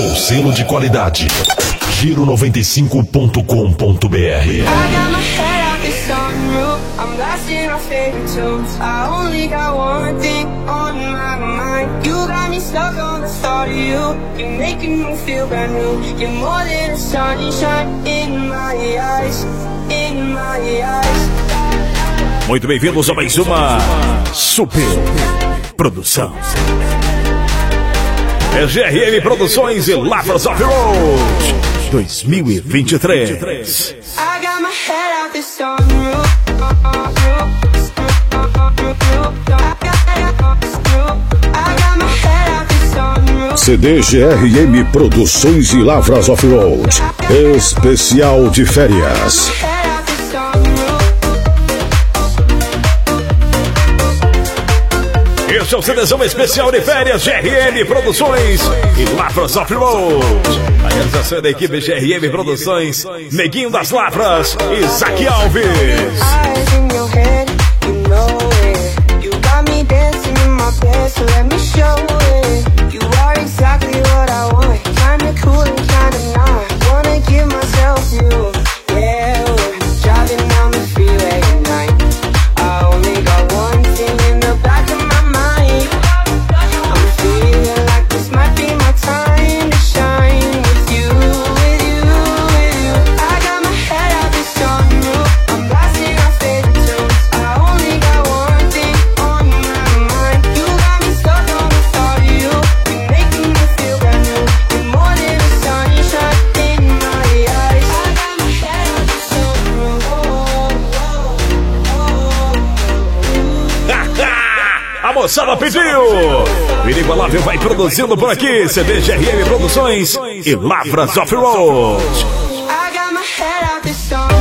seu selo de qualidade. Giro95.com.br. I'm blasting our favorite tunes. I only got one thing on my mind. You got me stuck on the thought of you. You're making me feel brand new. You're more than a sunshine in my eyes. In my eyes. Muito bem-vindos a mais uma super produção. É GRM Produções e Lavras Off-Road 2023. I got my head out the sunroof. CD GRM Produções e Lavras Off-Road especial de férias. Este é o CDzão especial de férias GRM Produções e Lavras Off-Road. A realização da equipe GRM Produções, Neguinho das Lavras e Isaac Alves. A moçada pediu! Inigualável vai produzindo por aqui. CD GRM Produções e Lavras Off-Road. I got my head out the sun.